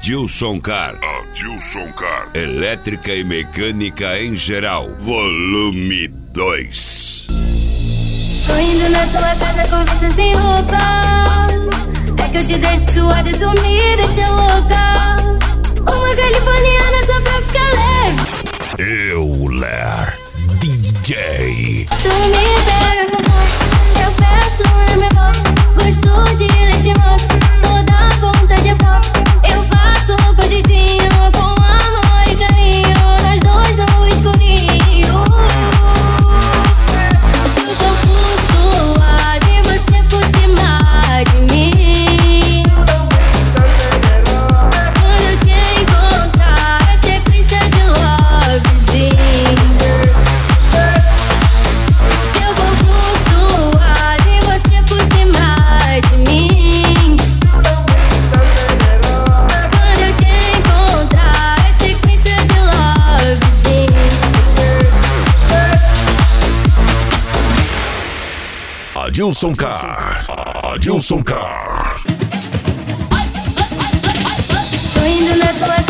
Adilson Car. Adilson Car. Elétrica e mecânica em geral. Volume 2. Tô indo na tua casa com você sem roupa. É que eu te deixo suada e sumida, te louca. Uma californiana só pra ficar leve. Euler DJ. Tu me pega com força, eu peço na minha boca. Gosto de leite moça, toda ponta de pó. Eu faço com jeitinho, com amor e carinho. Nós dois no escurinho. Se o corpo suave, você por cima de mim. Quando eu te encontrar, é sequência de lovezinho. Seu corpo suave, você por cima de mim. Quando eu te encontrar, é sequência de lovezinho. Adilson Car. Adilson Car. Tô indo na tua